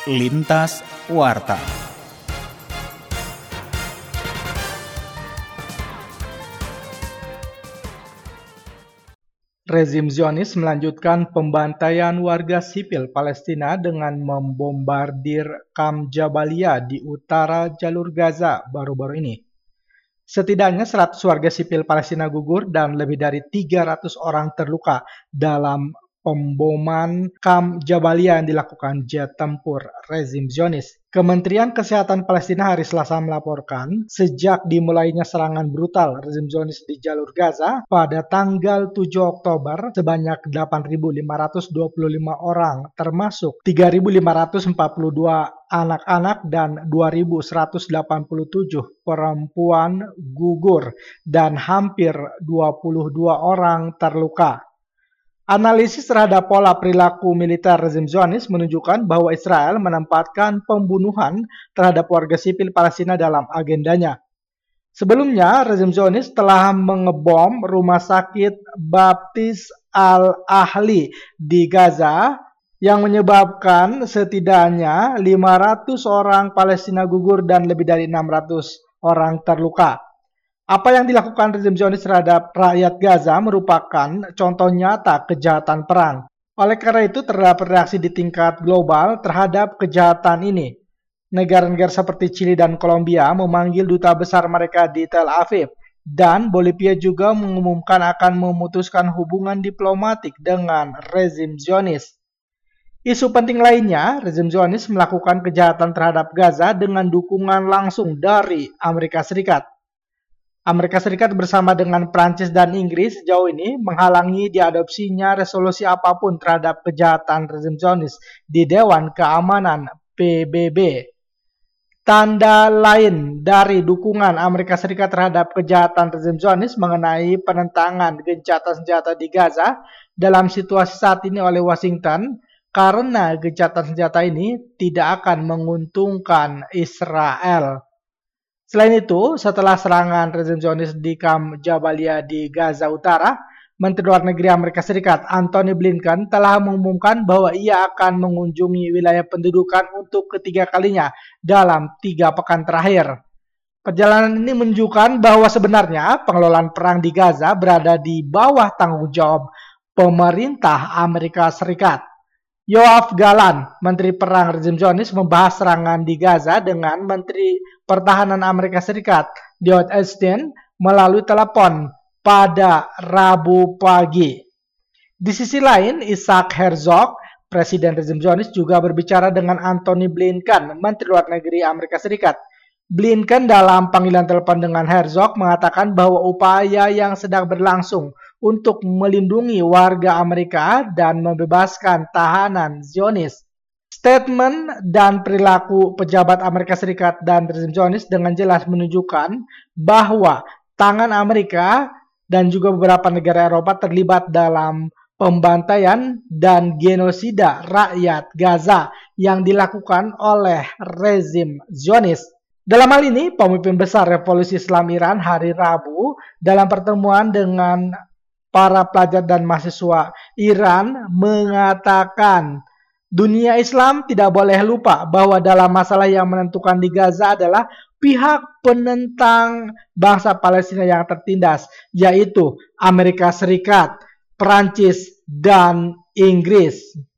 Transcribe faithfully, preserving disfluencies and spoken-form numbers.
Lintas Warta. Rezim Zionis melanjutkan pembantaian warga sipil Palestina dengan membombardir kamp Jabalia di utara jalur Gaza baru-baru ini. Setidaknya seratus warga sipil Palestina gugur dan lebih dari tiga ratus orang terluka dalam pemboman kamp Jabalia yang dilakukan jet tempur rezim Zionis. Kementerian Kesehatan Palestina hari Selasa melaporkan sejak dimulainya serangan brutal rezim Zionis di jalur Gaza pada tanggal tujuh Oktober sebanyak delapan ribu lima ratus dua puluh lima orang termasuk tiga ribu lima ratus empat puluh dua anak-anak dan dua ribu seratus delapan puluh tujuh perempuan gugur dan hampir dua puluh dua orang terluka. Analisis terhadap pola perilaku militer rezim Zionis menunjukkan bahwa Israel menempatkan pembunuhan terhadap warga sipil Palestina dalam agendanya. Sebelumnya, rezim Zionis telah mengebom rumah sakit Baptis Al-Ahli di Gaza yang menyebabkan setidaknya lima ratus orang Palestina gugur dan lebih dari enam ratus orang terluka. Apa yang dilakukan rezim Zionis terhadap rakyat Gaza merupakan contoh nyata kejahatan perang. Oleh karena itu, terdapat reaksi di tingkat global terhadap kejahatan ini. Negara-negara seperti Chili dan Kolombia memanggil duta besar mereka di Tel Aviv, dan Bolivia juga mengumumkan akan memutuskan hubungan diplomatik dengan rezim Zionis. Isu penting lainnya, rezim Zionis melakukan kejahatan terhadap Gaza dengan dukungan langsung dari Amerika Serikat. Amerika Serikat bersama dengan Prancis dan Inggris sejauh ini menghalangi diadopsinya resolusi apapun terhadap kejahatan rezim Zionis di Dewan Keamanan P B B. Tanda lain dari dukungan Amerika Serikat terhadap kejahatan rezim Zionis mengenai penentangan gencatan senjata di Gaza dalam situasi saat ini oleh Washington, karena gencatan senjata ini tidak akan menguntungkan Israel. Selain itu, setelah serangan rezim Zionis di kamp Jabalia di Gaza Utara, Menteri Luar Negeri Amerika Serikat Antony Blinken telah mengumumkan bahwa ia akan mengunjungi wilayah pendudukan untuk ketiga kalinya dalam tiga pekan terakhir. Perjalanan ini menunjukkan bahwa sebenarnya pengelolaan perang di Gaza berada di bawah tanggung jawab pemerintah Amerika Serikat. Yoav Gallant, Menteri Perang rezim Zionis, membahas serangan di Gaza dengan Menteri Pertahanan Amerika Serikat Lloyd Austin melalui telepon pada Rabu pagi. Di sisi lain, Isaac Herzog, Presiden rezim Zionis, juga berbicara dengan Antony Blinken, Menteri Luar Negeri Amerika Serikat. Blinken dalam panggilan telepon dengan Herzog mengatakan bahwa upaya yang sedang berlangsung untuk melindungi warga Amerika dan membebaskan tahanan Zionis. Statement dan perilaku pejabat Amerika Serikat dan rezim Zionis dengan jelas menunjukkan bahwa tangan Amerika dan juga beberapa negara Eropa terlibat dalam pembantaian dan genosida rakyat Gaza yang dilakukan oleh rezim Zionis. Dalam hal ini, pemimpin besar Revolusi Islam Iran hari Rabu dalam pertemuan dengan para pelajar dan mahasiswa Iran mengatakan dunia Islam tidak boleh lupa bahwa dalam masalah yang menentukan di Gaza adalah pihak penentang bangsa Palestina yang tertindas, yaitu Amerika Serikat, Prancis, dan Inggris.